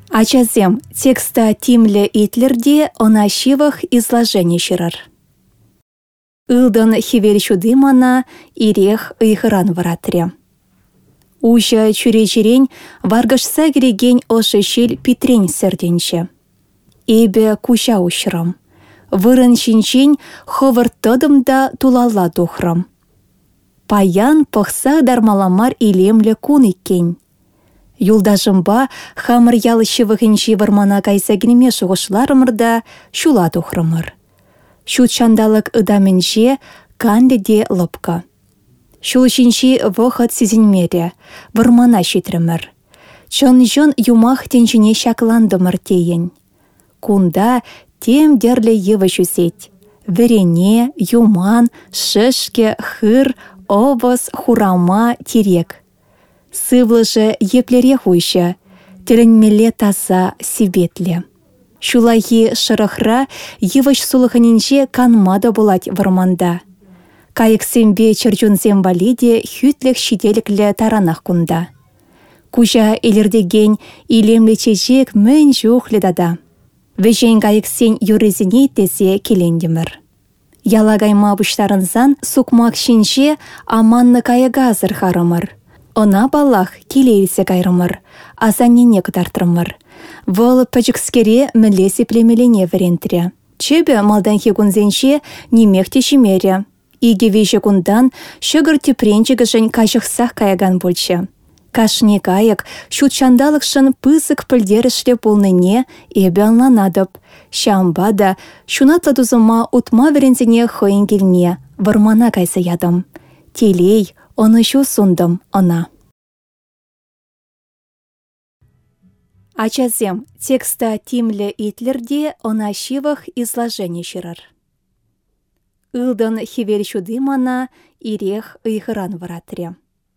Ачазем текста Тимле Итлерде она щивах изложение ширар. Илдан хивер чудымана ирех ыйхыран варатре. Уща чуречерень варгашса грегень ошешил питрень серденче. Эбе куща ущрам. Вырын шинчень ховыр тыдымда тулалла тухрам. Паян пăхса дармаламар илемле кун иккен. Юлдашымба хамыр ялышывыхынчи вармана кайса гниме шуғышларымырда шула тухрымыр. Шут шандалык ыдаменче канде де лыпка. Шул шинчи вăхăт сизенмере, вармана çитрӗмӗр. Чон юмах тенчине çакландымыр тейен. Кунда тем дерле йывы çусет. Вӹрене, юман, шӹшке, хыр, овăс, хурама, тирек. Сывлыжы еплере хуйща, тӹлленмелле таса сибетле. Шулайхи шырăхра йывăç сулăхăнинче канмада булать вăрманда. Кайыксембе чырчунсем валиде хӱтлех çителеклле таранах кунда. Куча элердеген илемле чечек мӹн чухле тата. Вӹçен кайыксен юрресене тесе келендемір. Яла кайма пуçтарынсан сукмак шинче аманны кайыга зырхарымыр. Она баллах килейлсе кайрымыр, асаннене кытартрымыр. Вăл пăчăкскере мӹлле сиплемелене вӗрентре. Чепе малданхи кунсенче нимехте çимере. Иге веще кундан çăкăр тепренчикăшӗн качăхсах каяган пульчче. Кашне кайык çут çандалăкшын пысык пӹлдерӹшле пулнине эпе ăнланатăп. Çамба да çунатлă тусăма утма вӗренсене хăйын килне, вăрмана кайса ятăм. Телей, ăны çу сундăм ăна. Ачасем текста Тимле Итлерде ăна çивăх изложение çырăр. Илдан хивер çудымана ирех ыйхыран вăратре.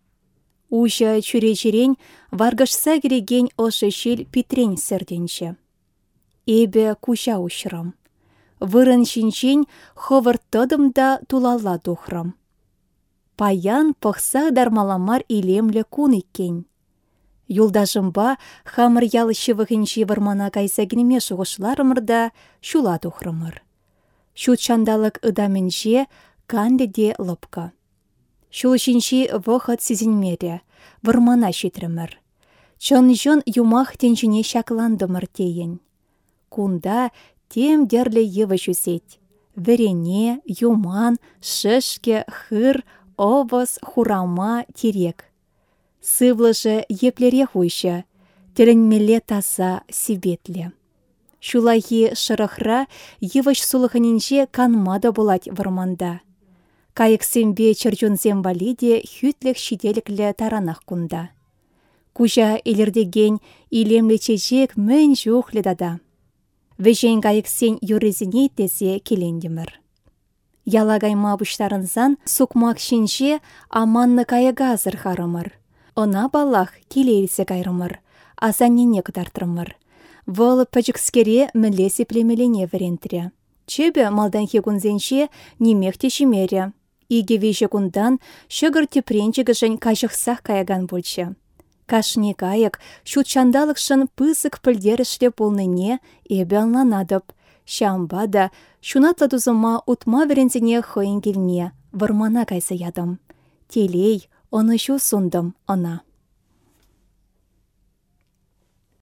Уща чуречерень варгашса киреген ошешил питрень серденче. Эбе куща ущрам. Вырын шинчень ховыр тыдымда тулалла тухрам. Паян пăхса дармаламар илемле кун иккен. Юлдашымба хамыр ялышывыхынчи вăрмана кайса книме шуғышларымырда шула тухрымыр. Шут çандалык ыдаменче канде де лыпка. Шул шинчи вăхăт сизенмере, вăрмана çитрӗмӗр. Чон юмах тенчине çакландымыр тейен. Кунда тем дерле йывы çусет. Вӹрене, юман, шӹшке, хыр, овăс, хурама, тирек. Сывлыжы еплере хуйща, тӹлленмелле таса сибетле. Шулайхи шырăхра йывăç сулăхăнинче канмада булать вăрманда. Кайыксембе чырчунсем валиде хüтлех çителеклле таранах кунда. Куча элердеген илемле чечек мӹн чухле тата. Вӹçен кайыксен юрресене тесе келендемір. Яла кайма пуçтарынсан сукмак шинче аманны кайыга зырхарымыр. Ăна баллах килейлсе кайрымыр, асаннене кытартрымыр. Вăл пăчăкскере мӹлле сиплемелене вӗрентре. Чепе малданхи кунсенче нимехте çимере. Иге веще кундан çăкăр тепренчикăшӗн качăхсах каяган пульчче. Кашне кайык çут çандалăкшын пысык пӹлдерӹшле пулнине эпе ăнланатăп. Çамба да çунатлă тусăма утма вӗренсене хăйын килне, вăрмана кайса ятăм. Телей, ăны çу сундăм ăна.